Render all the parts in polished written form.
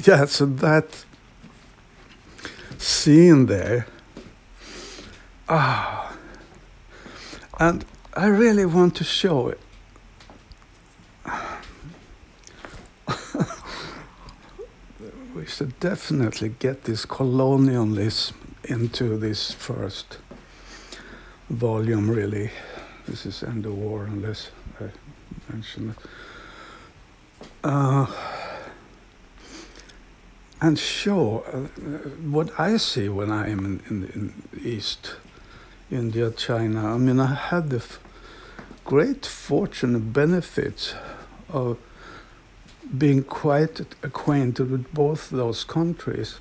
yeah, so that scene there, and I really want to show it. We should definitely get this colonialism into this first volume, really. This is End of War, unless I mention it. And show what I see when I am in East India, China. I mean, I had the great fortune and benefits of being quite acquainted with both those countries.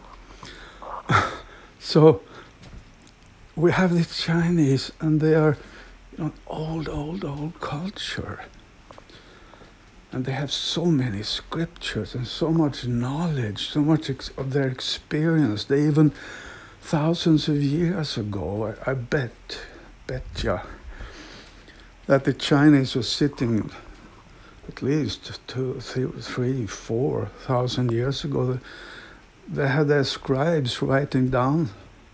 So we have the Chinese, and they are old culture. And they have so many scriptures and so much knowledge, so much of their experience. They even, thousands of years ago, I bet you, that the Chinese were sitting at least 2, 3, 4,000 years ago. They had their scribes writing down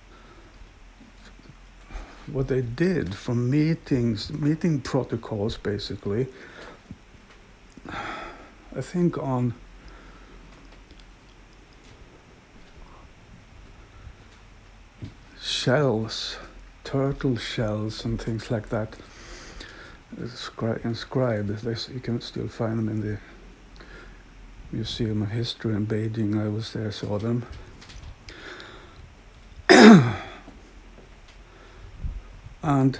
what they did from meeting protocols, basically. I think on shells, turtle shells and things like that, inscribed. You can still find them in the Museum of History in Beijing. I was there, saw them. And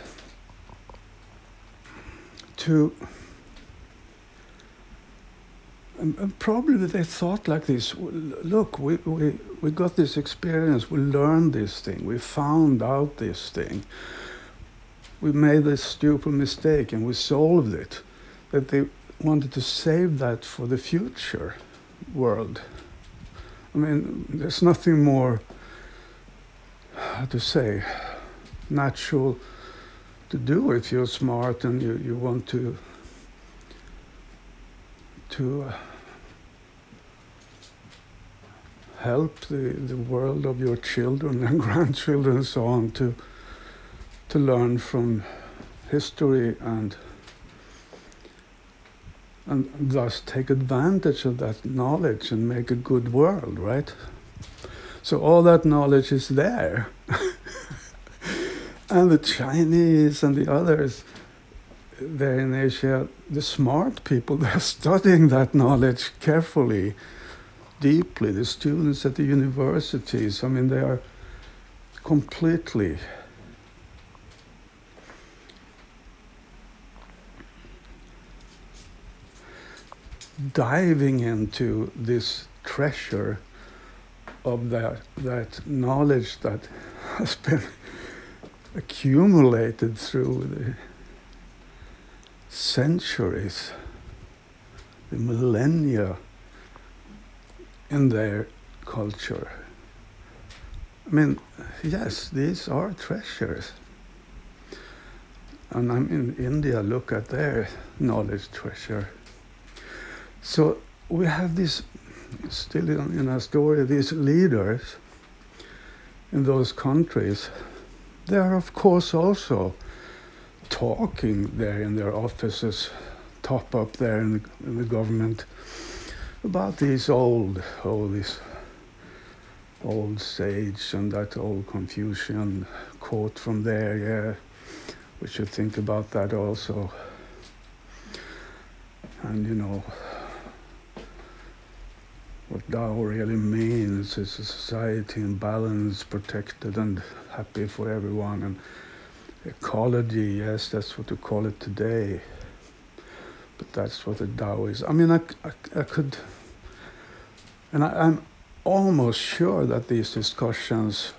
probably they thought like this: look, we got this experience, we learned this thing, we found out this thing, we made this stupid mistake and we solved it. That they wanted to save that for the future world. I mean, there's nothing more, how to say, natural to do if you're smart and you want to help the world of your children and grandchildren and so on to learn from history and thus take advantage of that knowledge and make a good world, right? So all that knowledge is there. And the Chinese and the others there in Asia, the smart people, they're studying that knowledge carefully, deeply. The students at the universities, I mean, they are completely diving into this treasure of that knowledge that has been accumulated through the centuries, the millennia in their culture. I mean, yes, these are treasures. And I'm in India, look at their knowledge treasure. So we have this, still in our story, these leaders in those countries. They are, of course, also talking there in their offices, top up there in the government, about these this old sage and that old Confucian quote from there. Yeah, we should think about that also. And what Tao really means is a society in balance, protected and happy for everyone. And ecology, yes, that's what we call it today. But that's what the Tao is. I mean, I could, and I'm almost sure that these discussions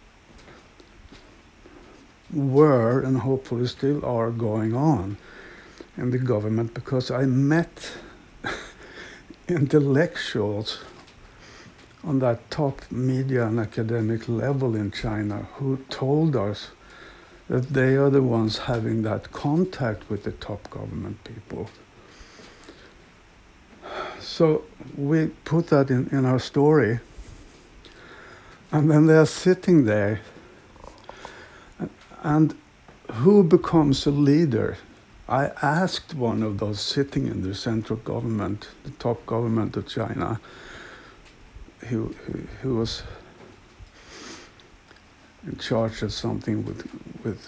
were, and hopefully still are, going on in the government, because I met intellectuals on that top media and academic level in China who told us that they are the ones having that contact with the top government people. So we put that in our story, and then they're sitting there, and who becomes a leader? I asked one of those sitting in the central government, the top government of China, who was in charge of something with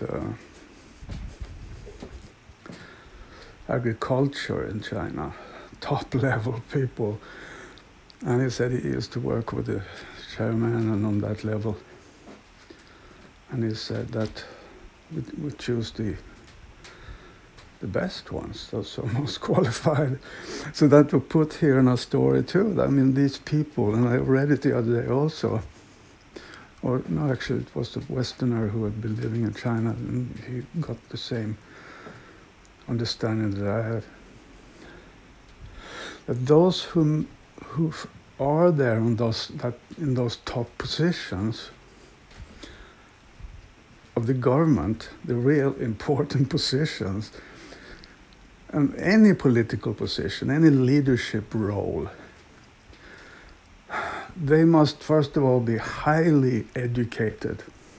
agriculture in China, top level people. And he said he used to work with the chairman and on that level. And he said that we choose the best ones, those are most qualified. So that we put here in our story too. I mean, these people, and I read it the other day also, or no, actually it was a Westerner who had been living in China, and he got the same understanding that I have. That those who are there in those top positions of the government, the real important positions, and any political position, any leadership role, they must first of all be highly educated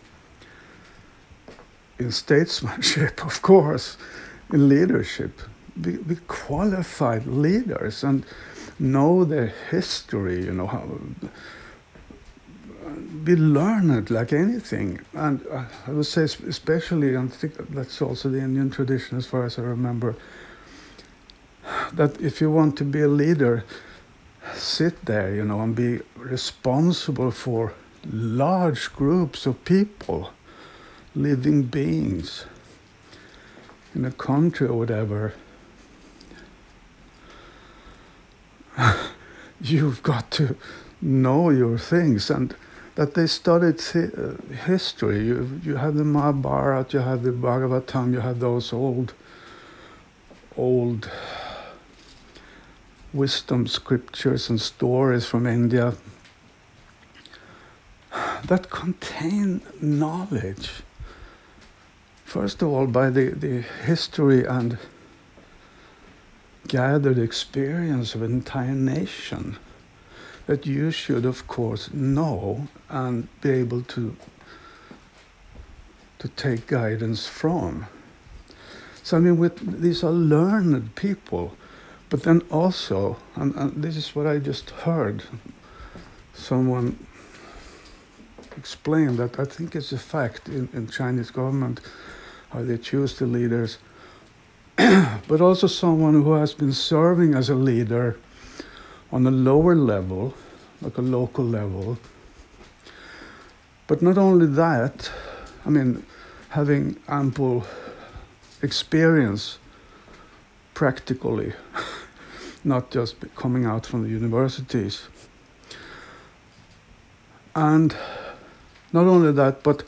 in statesmanship, of course, in leadership, be qualified leaders and know their history, you know, how, be learned like anything. And I would say especially, and I think that's also the Indian tradition as far as I remember, that if you want to be a leader, sit there, you know, and be responsible for large groups of people, living beings in a country or whatever. You've got to know your things, and that they studied history. You have the Mahabharata, you have the Bhagavatam, you have those old wisdom scriptures and stories from India that contain knowledge. First of all, by the history and gathered experience of an entire nation that you should, of course, know and be able to take guidance from. So, I mean, these are learned people, but then also, and this is what I just heard someone explain, that I think it's a fact in Chinese government, how they choose the leaders, but also someone who has been serving as a leader on a lower level, like a local level. But not only that, I mean, having ample experience practically, not just coming out from the universities. And not only that, but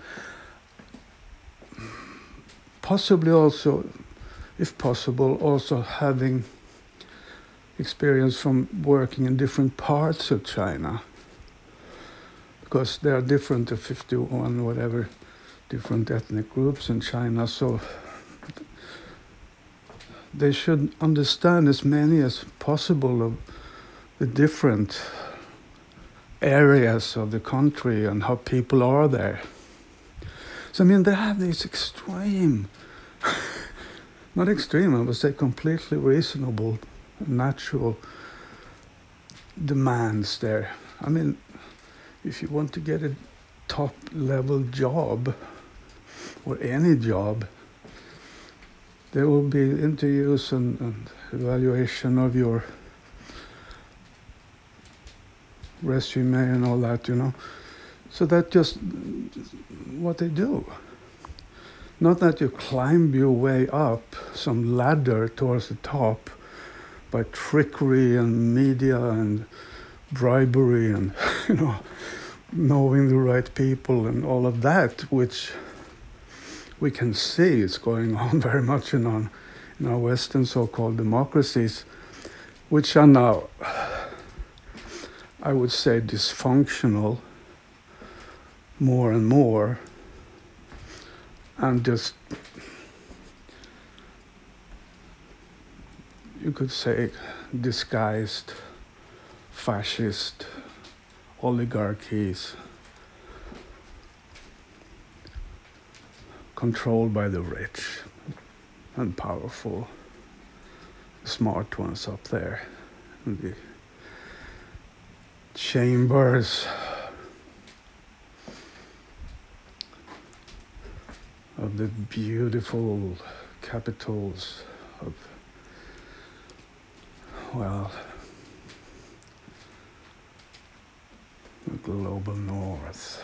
possibly also, if possible, also having experience from working in different parts of China, because there are different 51 whatever different ethnic groups in China, so they should understand as many as possible of the different areas of the country and how people are there. So I mean, they have these extreme, not extreme, I would say completely reasonable, natural demands there. I mean, if you want to get a top level job or any job, there will be interviews and evaluation of your resume and all that, you know. So that's just what they do. Not that you climb your way up some ladder towards the top by trickery and media and bribery and, you know, knowing the right people and all of that, which we can see is going on very much in our Western so-called democracies, which are now, I would say, dysfunctional more and more, and just, you could say, disguised fascist oligarchies controlled by the rich and powerful, smart ones up there in the chambers of the beautiful capitals of, well, the global north,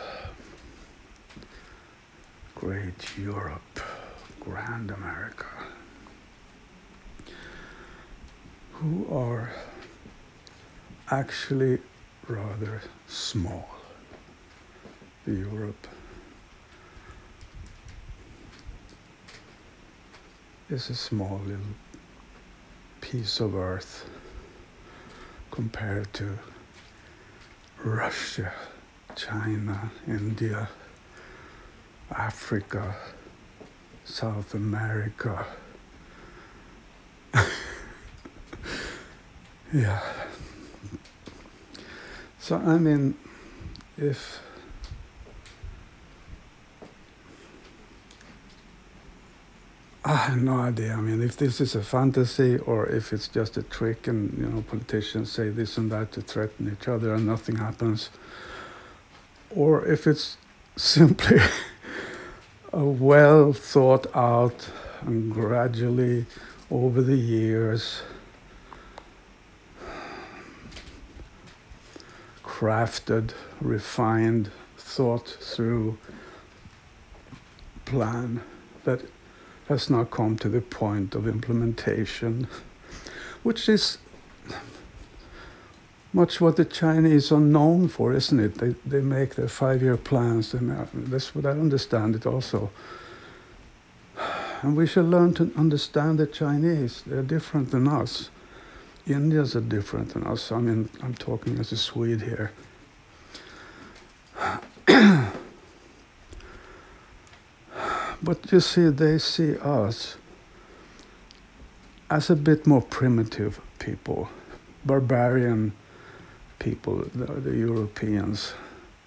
great Europe, grand America, who are actually rather small. Europe is a small little piece of earth compared to Russia, China, India, Africa, South America. Yeah. So I mean, if I have no idea. I mean, if this is a fantasy or if it's just a trick and, politicians say this and that to threaten each other and nothing happens, or if it's simply a well thought out and gradually over the years crafted, refined, thought through plan that has now come to the point of implementation, which is much what the Chinese are known for, isn't it? They make their 5-year plans, and that's what I understand it also. And we should learn to understand the Chinese. They're different than us. Indians are different than us. I mean, I'm talking as a Swede here. But you see, they see us as a bit more primitive people, barbarian people, the Europeans.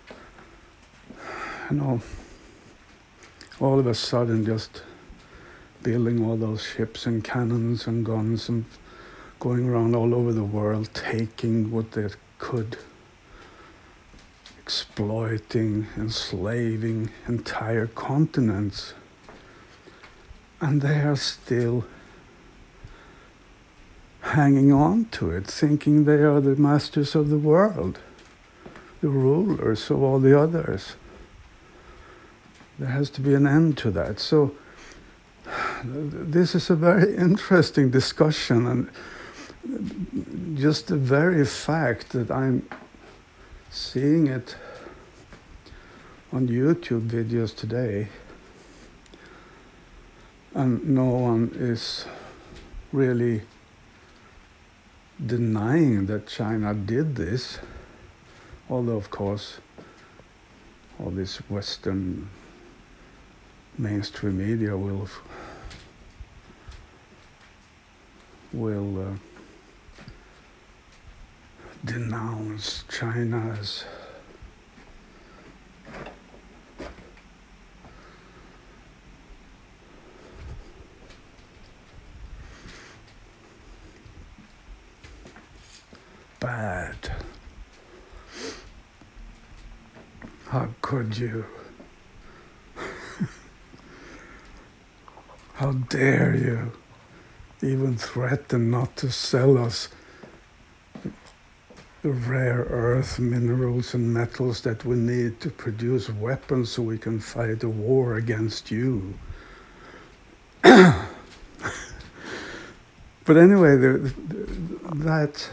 All of a sudden just building all those ships and cannons and guns and going around all over the world, taking what they could, exploiting, enslaving entire continents. And they are still hanging on to it, thinking they are the masters of the world, the rulers of all the others. There has to be an end to that. So this is a very interesting discussion, and just the very fact that I'm seeing it on YouTube videos today, and no one is really denying that China did this, although of course all this Western mainstream media will denounce China as bad. How could you? How dare you even threaten not to sell us the rare earth minerals and metals that we need to produce weapons so we can fight a war against you. But anyway, that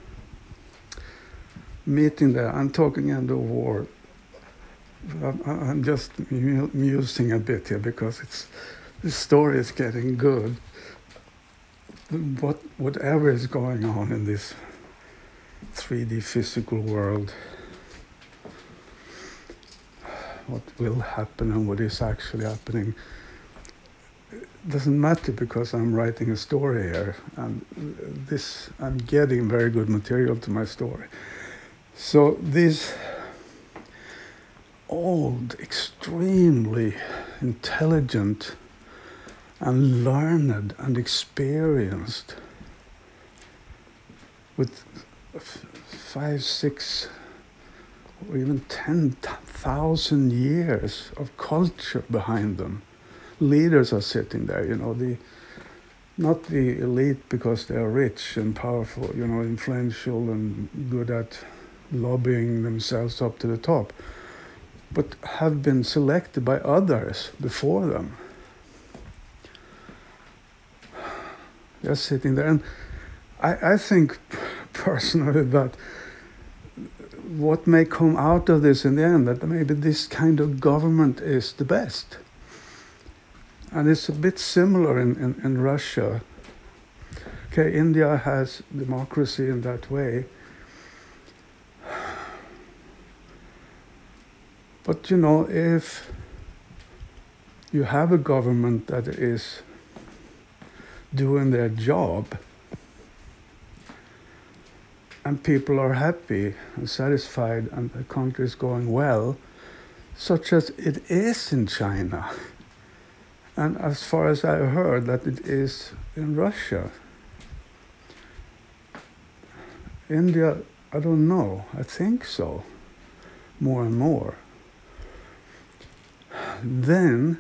meeting there, I'm talking end of war. I'm just musing a bit here because the story is getting good. Whatever is going on in this 3D physical world, what will happen and what is actually happening, doesn't matter because I'm writing a story here, and I'm getting very good material to my story. So these old, extremely intelligent and learned and experienced, with 5, 6, or even 10,000 years of culture behind them. Leaders are sitting there, not the elite because they are rich and powerful, influential and good at lobbying themselves up to the top, but have been selected by others before them. They're sitting there, and I think personally that what may come out of this in the end, that maybe this kind of government is the best. And it's a bit similar in Russia. Okay, India has democracy in that way. But if you have a government that is doing their job, and people are happy and satisfied and the country is going well, such as it is in China, and as far as I heard that it is in Russia. India, I don't know, I think so, more and more. Then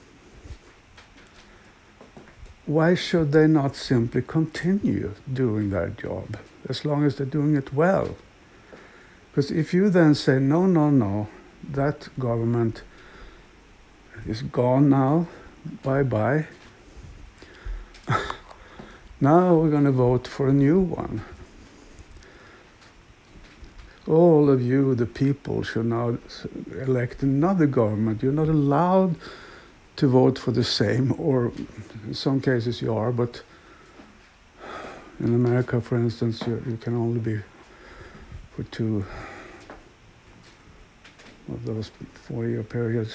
why should they not simply continue doing their job as long as they're doing it well? Because if you then say, no, that government is gone now, bye-bye, now we're going to vote for a new one. All of you, the people, should now elect another government. You're not allowed to vote for the same, or in some cases you are, but in America, for instance, you can only be for 2 of those 4-year periods.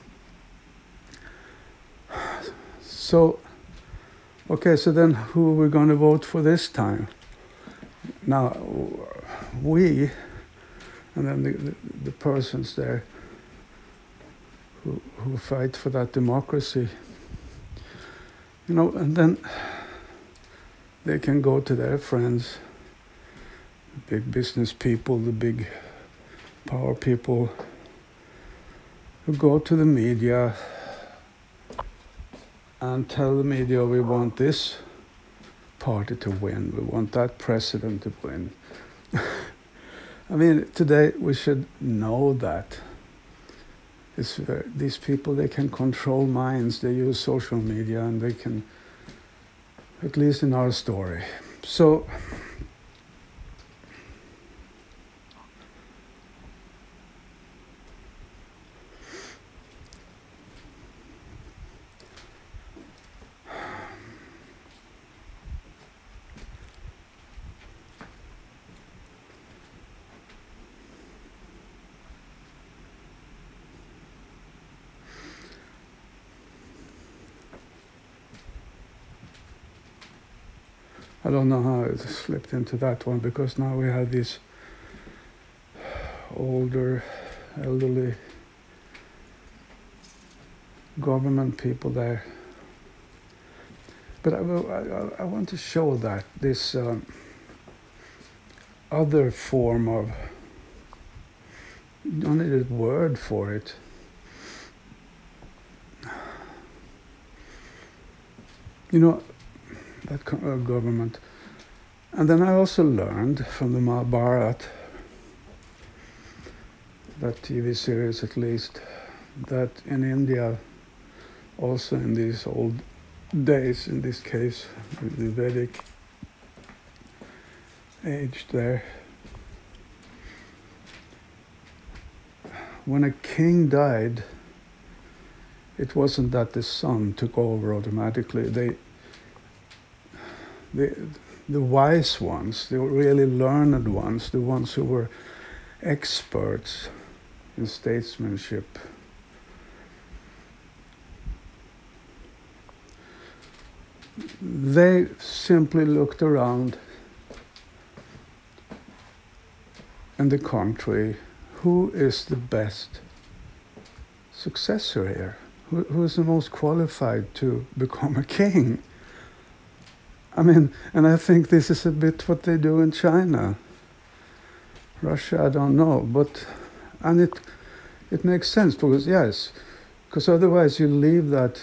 So, okay, so then who are we going to vote for this time? Now, we, and then the persons there who fight for that democracy, and then they can go to their friends, the big business people, the big power people, who go to the media and tell the media, we want this party to win, we want that president to win. I mean, today we should know that. These people, they can control minds, they use social media, and they can, at least in our story. So, I don't know how I slipped into that one, because now we have these older, elderly government people there. But I want to show that this other form of, you don't need a word for it, that government. And then I also learned from the Mahabharata, that TV series at least, that in India, also in these old days, in this case, the Vedic age there, when a king died, it wasn't that the son took over automatically. The wise ones, the really learned ones, the ones who were experts in statesmanship, they simply looked around in the country, who is the best successor here? Who is the most qualified to become a king? I mean, and I think this is a bit what they do in China. Russia, I don't know, and it makes sense because otherwise you leave that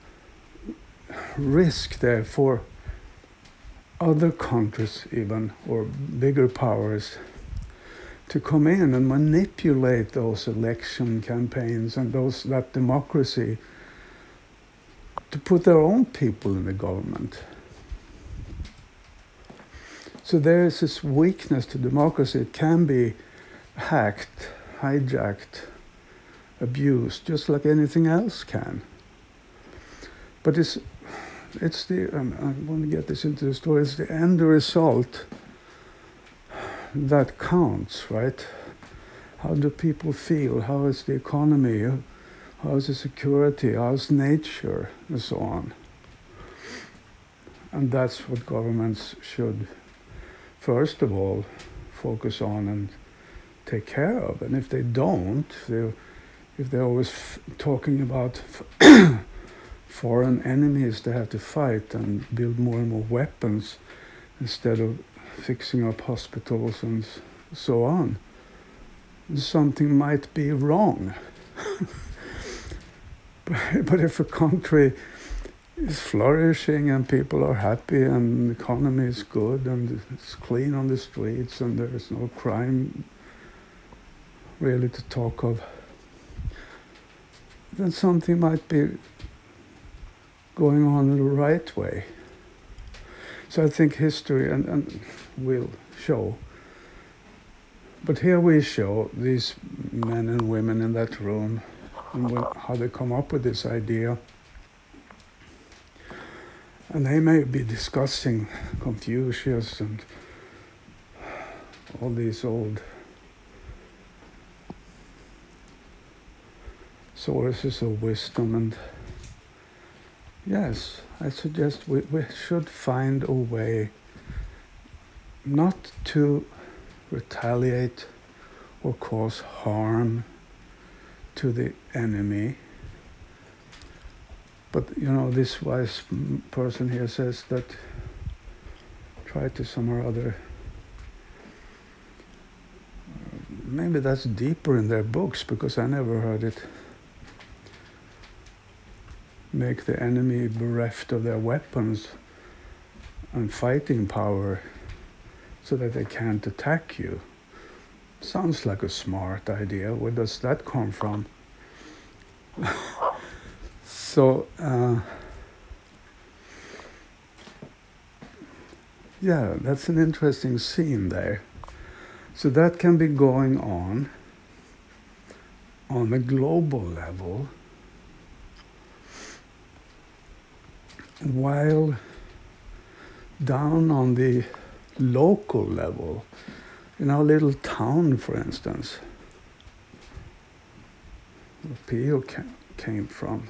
risk there for other countries even, or bigger powers, to come in and manipulate those election campaigns and that democracy to put their own people in the government. So there is this weakness to democracy. It can be hacked, hijacked, abused, just like anything else can. But it's the, I want to get this into the story, it's the end result that counts, right? How do people feel? How is the economy? How is the security? How's nature? And so on. And that's what governments should, first of all, focus on and take care of. And if they don't, if they're always talking about foreign enemies they have to fight and build more and more weapons instead of fixing up hospitals and so on, something might be wrong. But if a country is flourishing and people are happy and the economy is good and it's clean on the streets and there is no crime really to talk of, then something might be going on in the right way. So I think history and will show. But here we show these men and women in that room and how they come up with this idea. And they may be discussing Confucius and all these old sources of wisdom. And yes, I suggest we should find a way not to retaliate or cause harm to the enemy. But, this wise person here says that try to some or other, maybe that's deeper in their books because I never heard it, make the enemy bereft of their weapons and fighting power so that they can't attack you. Sounds like a smart idea. Where does that come from? So, that's an interesting scene there. So that can be going on a global level, while down on the local level, in our little town, for instance, where Pio came from,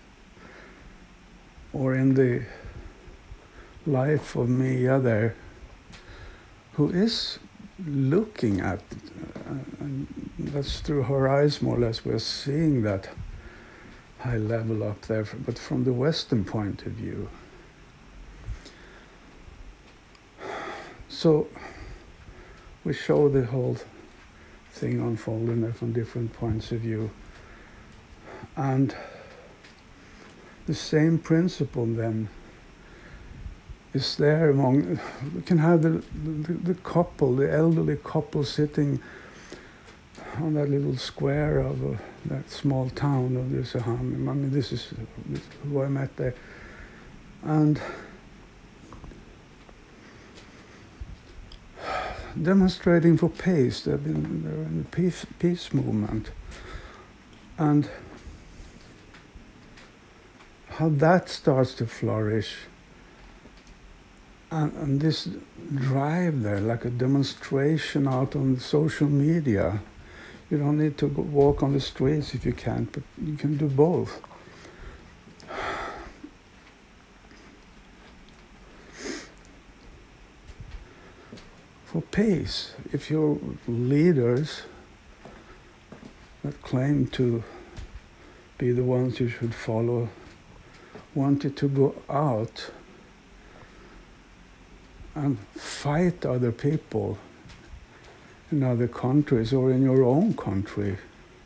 or in the life of Mia there, who is looking at, and that's through her eyes more or less, we're seeing that high level up there, but from the Western point of view. So we show the whole thing unfolding there from different points of view. And the same principle then is there among, we can have the couple, the elderly couple sitting on that little square of that small town of Ulricehamn. I mean, this is who I met there. And demonstrating for peace. They're in the peace movement. And how that starts to flourish. And this drive there, like a demonstration out on social media. You don't need to walk on the streets if you can't, but you can do both. for peace. If your leaders that claim to be the ones you should follow wanted to go out and fight other people in other countries or in your own country,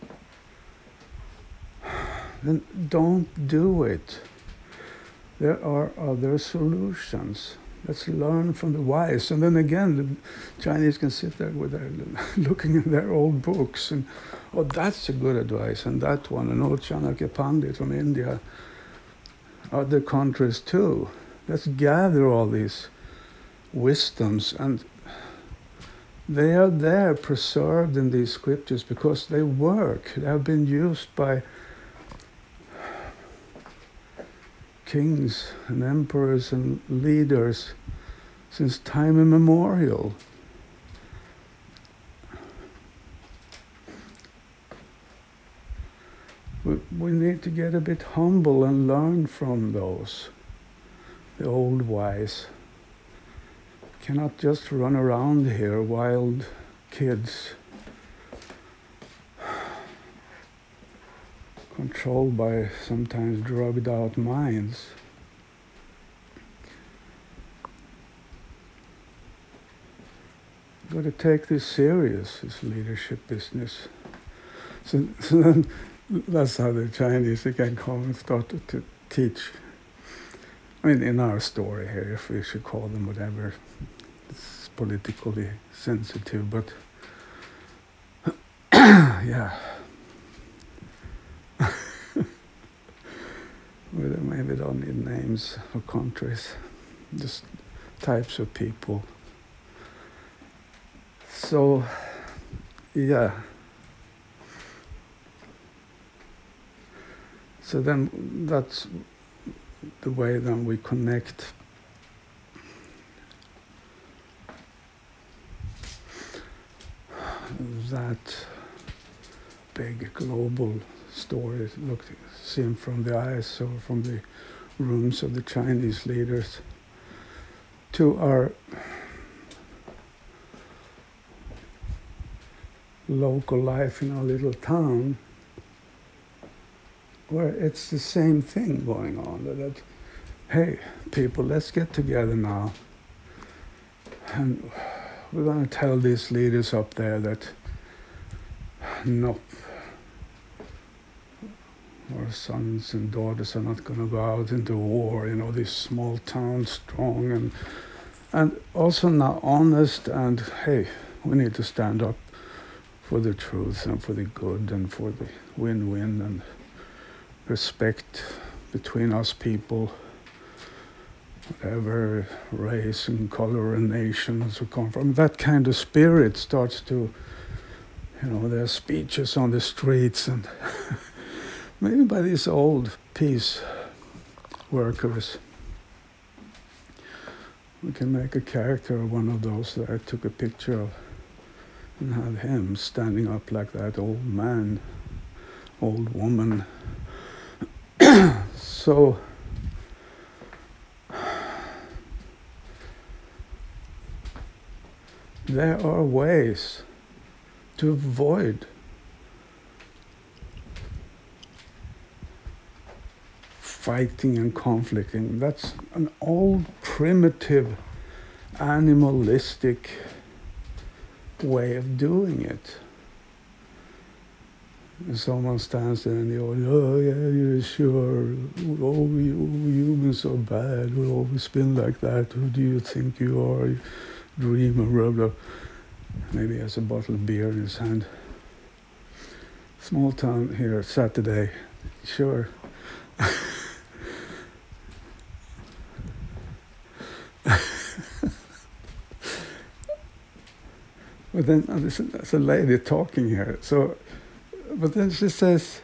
then don't do it. There are other solutions. Let's learn from the wise. And then again, the Chinese can sit there with their, looking in their old books and, oh, that's a good advice, and that one, and old Chanakya Pandit from India, other countries too. Let's gather all these wisdoms, and they are there preserved in these scriptures because they work. They have been used by kings and emperors and leaders since time immemorial. We need to get a bit humble and learn from those, the old wise. Cannot just run around here, wild kids, controlled by sometimes drugged out minds. Got to take this serious, this leadership business. So then that's how the Chinese, they can come and start to teach. I mean, in our story here, if we should call them whatever, it's politically sensitive, but yeah. We maybe don't need names of countries, just types of people. So, yeah. So then that's the way then we connect that big global story, seen from the eyes or from the rooms of the Chinese leaders, to our local life in our little town, where it's the same thing going on. That, hey, people, let's get together now. And we're going to tell these leaders up there that no, our sons and daughters are not going to go out into war, this small town, strong and also now honest, and hey, we need to stand up for the truth and for the good and for the win-win and respect between us people, whatever race and color and nations we come from. That kind of spirit starts to, there are speeches on the streets and maybe by these old peace workers. We can make a character of one of those that I took a picture of and have him standing up like that, old man, old woman. So there are ways to avoid fighting and conflicting. That's an old, primitive, animalistic way of doing it. And someone stands there and you're, oh yeah, you're sure, oh, you humans are bad, we've always been like that, who do you think you are, you dreamer, blah blah. Maybe he has a bottle of beer in his hand. Small town here, Saturday, sure. But then there's a lady talking here. So, but then she says,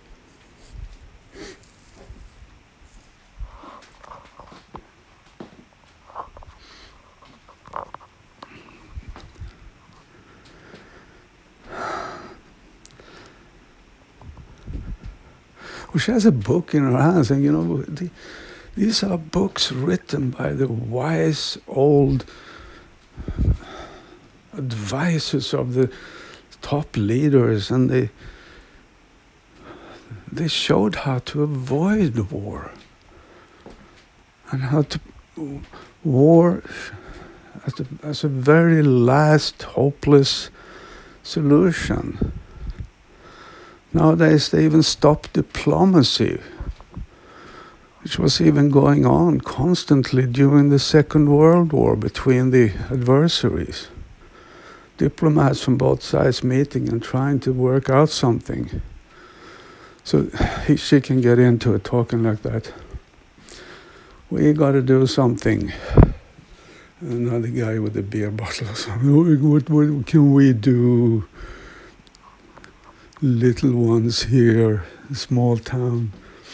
well, she has a book in her hands, and these are books written by the wise old advisors of the top leaders, and they showed how to avoid war and how to war as a very last hopeless solution. Nowadays they even stop diplomacy, which was even going on constantly during the Second World War between the adversaries. Diplomats from both sides meeting and trying to work out something. So she can get into it talking like that. We got to do something. Another guy with a beer bottle or something. What can we do? Little ones here, a small town.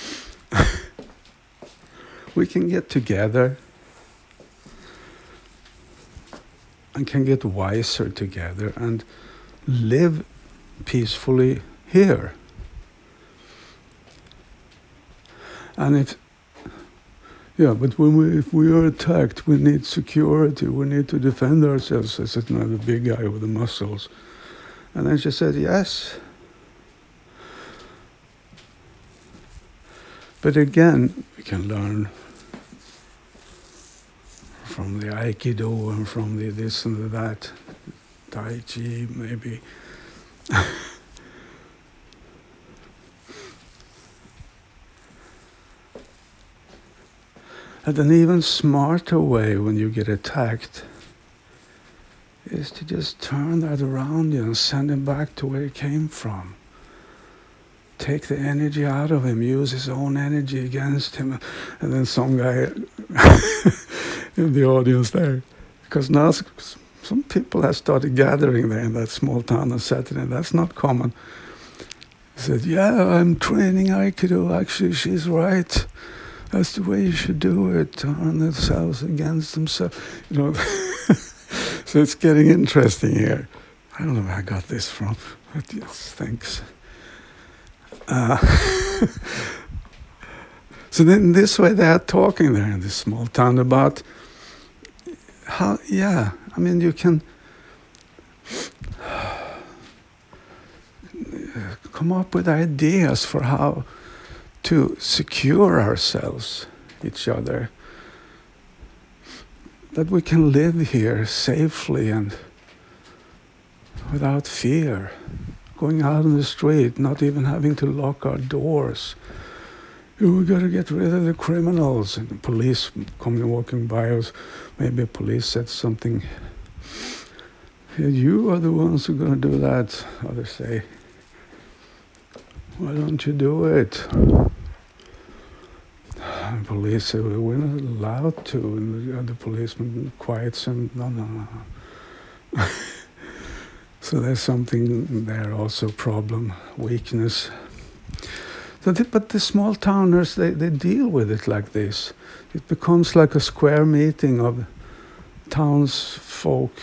We can get together and can get wiser together and live peacefully here. And but if we are attacked, we need security, we need to defend ourselves. I said, no, the big guy with the muscles. And then she said, yes. But again, we can learn from the Aikido and from the this and the that, Tai Chi maybe. And an even smarter way when you get attacked is to just turn that around you and send him back to where he came from. Take the energy out of him, use his own energy against him. And then some guy in the audience there, because now some people have started gathering there in that small town on Saturday. That's not common. He said, yeah, I'm training Aikido. Actually, she's right. That's the way you should do it. Turn themselves against themselves. So it's getting interesting here. I don't know where I got this from, but yes, thanks. So then in this way they are talking there in this small town about how, you can come up with ideas for how to secure ourselves, each other, that we can live here safely and without fear, going out on the street, not even having to lock our doors. We got to get rid of the criminals. And the police coming walking by us, maybe a police said something. You are the ones who are going to do that. Others say, why don't you do it? And police say, we're not allowed to. And the policeman quiets him. No. So there's something there also, problem, weakness. But the small towners, they deal with it like this. It becomes like a square meeting of townsfolk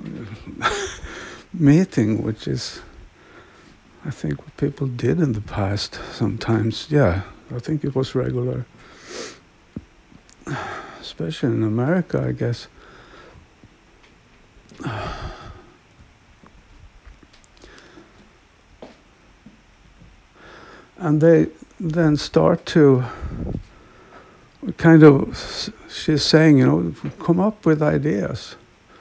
meeting, which is, I think, what people did in the past sometimes. Yeah, I think it was regular. Especially in America, I guess. And they then start to kind of, she's saying, come up with ideas.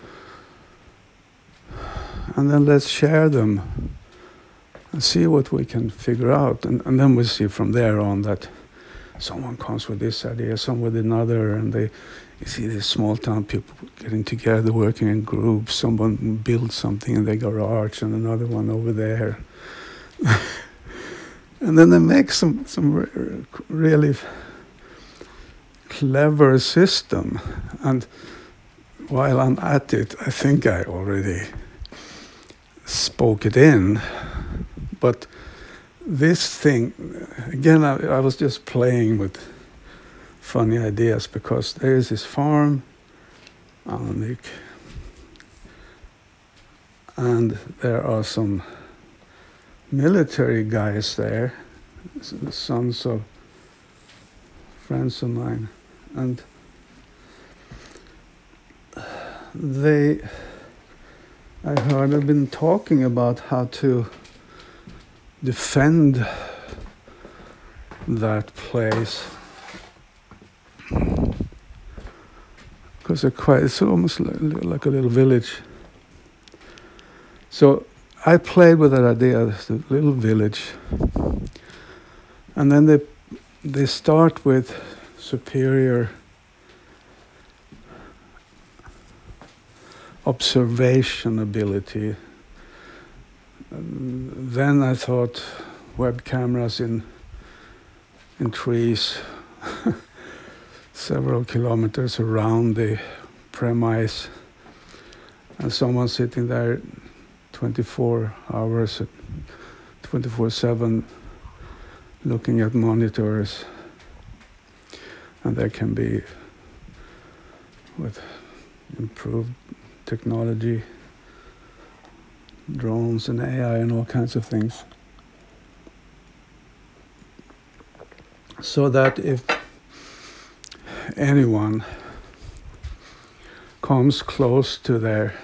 And then let's share them and see what we can figure out. And then we see from there on that someone comes with this idea, some with another, and you see these small town people getting together, working in groups. Someone builds something in their garage and another one over there. And then they make some really clever system. And while I'm at it, I think I already spoke it in. But this thing, again, I was just playing with funny ideas, because there is this farm, Alnvik, and there are some military guys there, sons of friends of mine, and I heard I've been talking about how to defend that place. Because it's almost like a little village. So I played with that idea, this little village. And then they start with superior observation ability. Then I thought web cameras in trees several kilometers around the premise, and someone sitting there 24 hours, 24/7, looking at monitors. And there can be, with improved technology, drones and AI and all kinds of things. So that if anyone comes close to their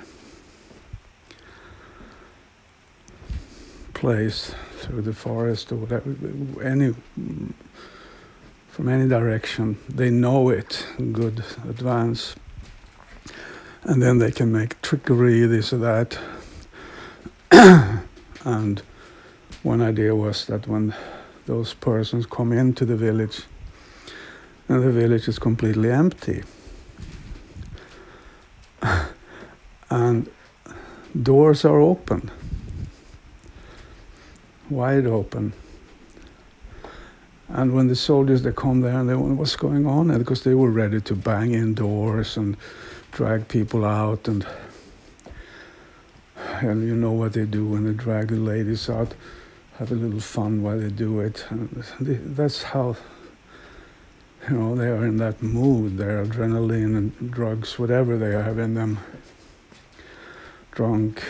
place through the forest or whatever, from any direction, they know it in good advance. And then they can make trickery, this or that. And one idea was that when those persons come into the village, and the village is completely empty, and doors are open, wide open. And when the soldiers, they come there and they wonder what's going on, because they were ready to bang in doors and drag people out, and you know what they do when they drag the ladies out, have a little fun while they do it. And that's how, they are in that mood. Their adrenaline and drugs, whatever they have in them, drunk,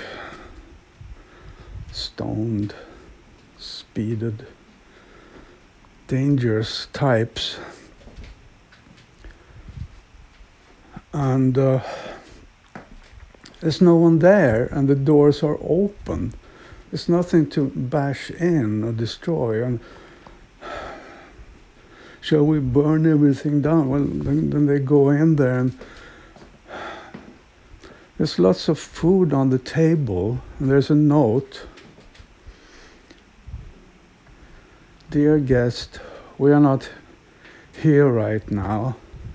stoned, speeded, dangerous types. And there's no one there, and the doors are open. There's nothing to bash in or destroy. And shall we burn everything down? Well, then they go in there, and there's lots of food on the table, and there's a note. Dear guest, we are not here right now,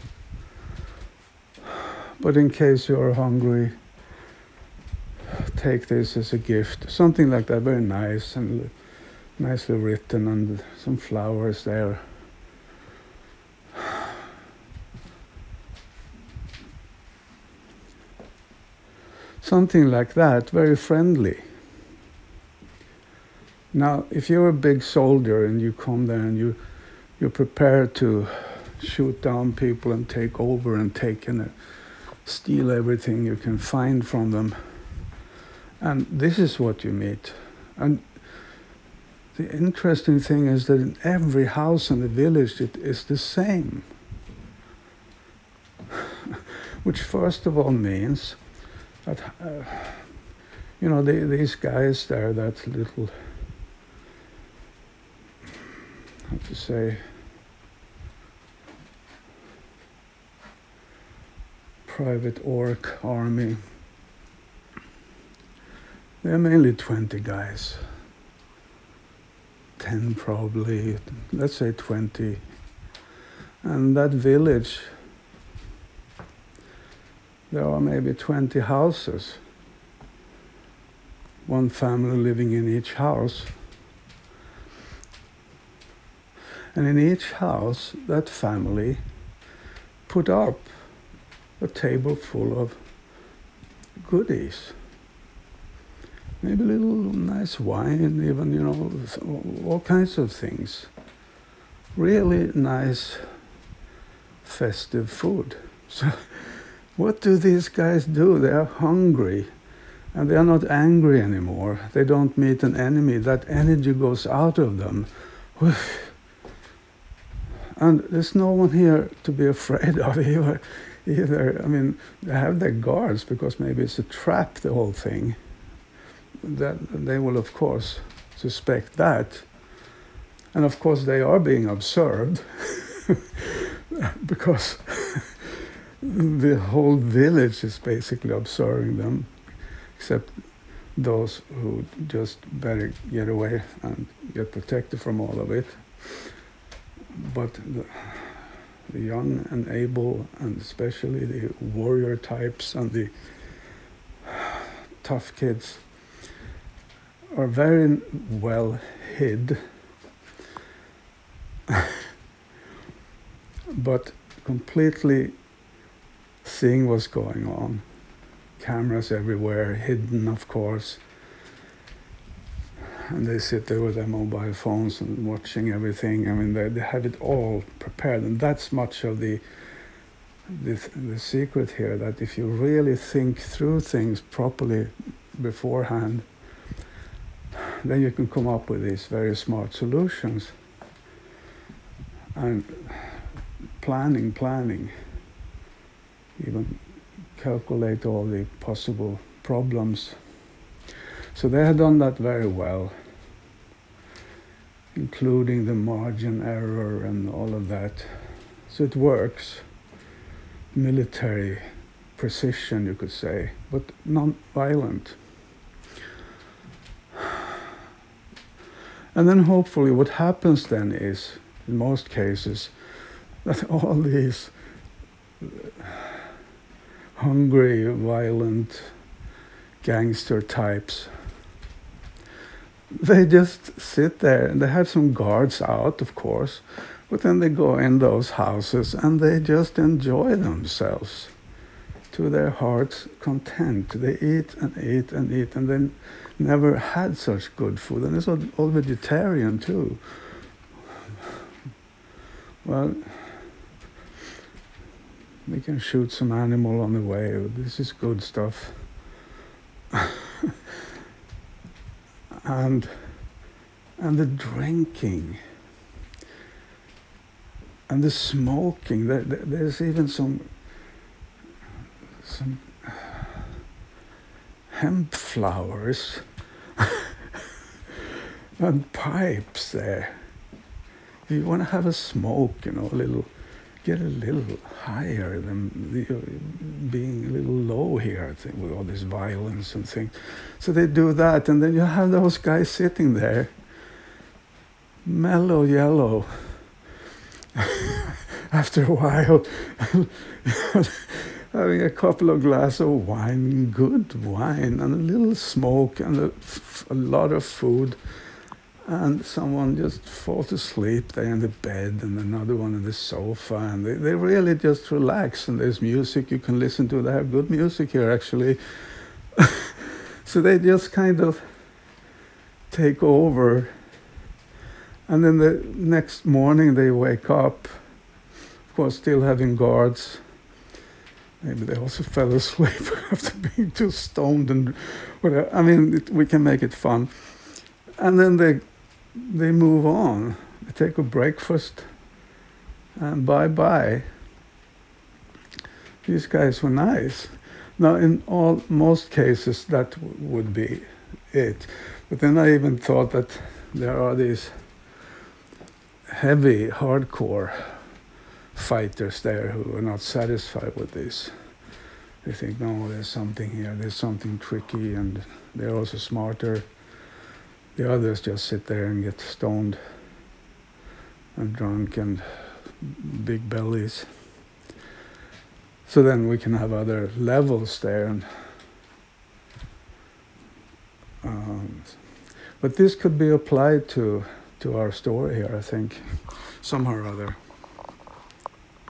but in case you are hungry, take this as a gift. Something like that, very nice and nicely written, and some flowers there. Something like that, very friendly. Now, if you're a big soldier and you come there and you're prepared to shoot down people and take over and steal everything you can find from them, and this is what you meet. And the interesting thing is that in every house in the village it is the same. Which first of all means that, these guys there, that little, how to say, private orc army, they're mainly 20 guys. 10 probably, let's say 20. And that village, there are maybe 20 houses. One family living in each house. And in each house, that family put up a table full of goodies. Maybe a little nice wine, even, all kinds of things. Really nice, festive food. So what do these guys do? They are hungry, and they are not angry anymore. They don't meet an enemy. That energy goes out of them. And there's no one here to be afraid of either. I mean, they have their guards because maybe it's a trap, the whole thing. that they will of course suspect that, and of course they are being observed because the whole village is basically observing them, except those who just better get away and get protected from all of it. But the young and able, and especially the warrior types and the tough kids, are very well hid, but completely seeing what's going on. Cameras everywhere, hidden of course, and they sit there with their mobile phones and watching everything. I mean, they have it all prepared, and that's much of the secret here, that if you really think through things properly beforehand, then you can come up with these very smart solutions. And planning, even calculate all the possible problems. So they had done that very well, including the margin error and all of that. So it works. Military precision, you could say, but non-violent. And then hopefully what happens then is, in most cases, that all these hungry, violent gangster types, they just sit there, and they have some guards out, of course, but then they go in those houses and they just enjoy themselves to their heart's content. They eat and eat and eat, and they never had such good food. And it's all vegetarian too. Well, we can shoot some animal on the way. This is good stuff. and the drinking and the smoking. There's even some hemp flowers and pipes there. If you want to have a smoke, get a little higher than being a little low here, I think, with all this violence and things. So they do that, and then you have those guys sitting there, mellow yellow, after a while, having a couple of glasses of wine, good wine, and a little smoke, and a lot of food. And someone just falls asleep there in the bed, and another one on the sofa, and they really just relax. And there's music you can listen to. They have good music here, actually. So they just kind of take over. And then the next morning they wake up, of course, still having guards. Maybe they also fell asleep after being too stoned and whatever. I mean, we can make it fun. And then they move on. They take a breakfast, and bye-bye. These guys were nice. Now, in most cases, that would be it. But then I even thought that there are these heavy, hardcore fighters there who are not satisfied with this. They think, no, there's something here, there's something tricky, and they're also smarter. The others just sit there and get stoned and drunk and big bellies. So then we can have other levels there. And, but this could be applied to our story here, I think, somehow or other.